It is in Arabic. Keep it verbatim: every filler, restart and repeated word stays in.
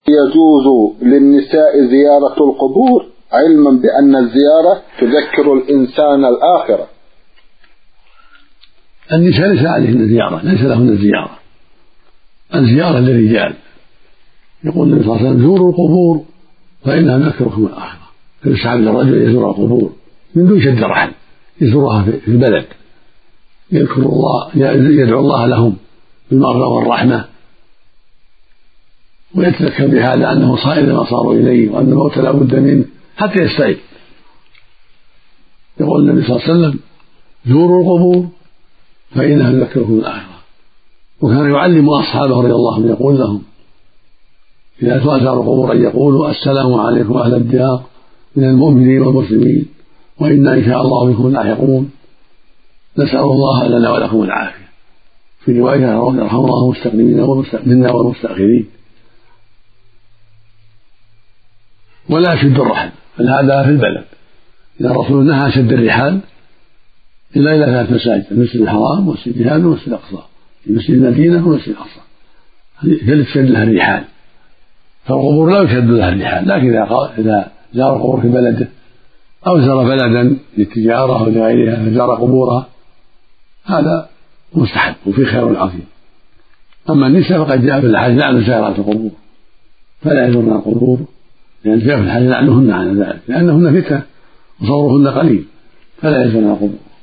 يجوز للنساء زيارة القبور علما بأن الزيارة تذكر الإنسان الآخرة؟ النساء ليس عليهن زيارة، ليس لهن زيارة، الزيارة للرجال. يقول النبي صلى الله عليه وسلم: زوروا القبور فإنها تذكركم الآخرة. فيسعى للرجل يزور القبور من دون شد رحل، يزورها في البلد، يذكر الله، يدعو الله لهم بالمغفرة والرحمة، ويتذكر بهذا أنه صائر ما صاروا إليه وأن الموت لا بد منه حتى يستعد. يقول النبي صلى الله عليه وسلم: زوروا القبور فإنها تذكركم الآخرة. وكان يعلم أصحابه رضي الله عنهم يقول لهم إذا زاروا القبور أن يقولوا: السلام عليكم أهل الديار من المؤمنين والمسلمين وإنا إن شاء الله بكم لاحقون، نسأل الله لنا ولكم العافية. في رواية: يرحم الله المستقدمين منا والمستأخرين. ولا يشد الرحل، بل هذا في البلد. إذا الرسول نهى شد الرحال إلا إلى ثلاث مساجد: المسجد الحرام والمسجد الجهاد والمسجد الأقصى، المسجد المدينة والمسجد الأقصى، ثلاث شد لها الرحال. فالقبور لا يشد لها الرحال، لكن إذا زار القبور في بلده أو زار بلدا للتجارة أو لغيرها فزار قبورها هذا مستحب وفي خير عظيم. أما النساء فقد جاء في الحديث لعن زائرات القبور، فلا يزورن القبور، لأن جاء في الحديث لعنهن على ذلك، لأنهن فتنة وصورهن قليل، فلا يزورن القبور.